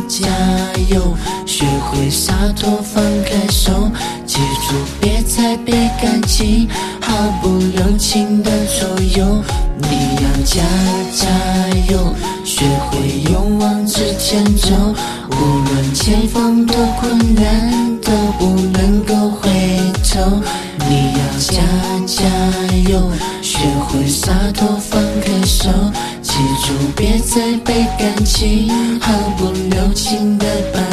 加油，学会洒脱放开手，记住别再被感情毫不留情的左右。你要加油，学会勇往直前走，无论前方多困难都不能够回头。你要加油，学会洒脱放开手，记住别再被感情毫不留情的